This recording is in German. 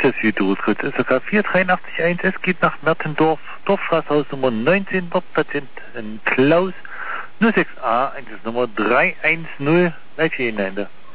das Südrutgut. SOK 4881S geht nach Mertendorf, Dorfstraße, Hausnummer 19, dort Patient Klaus, 06A, Einsatznummer 310, live hier in Ende.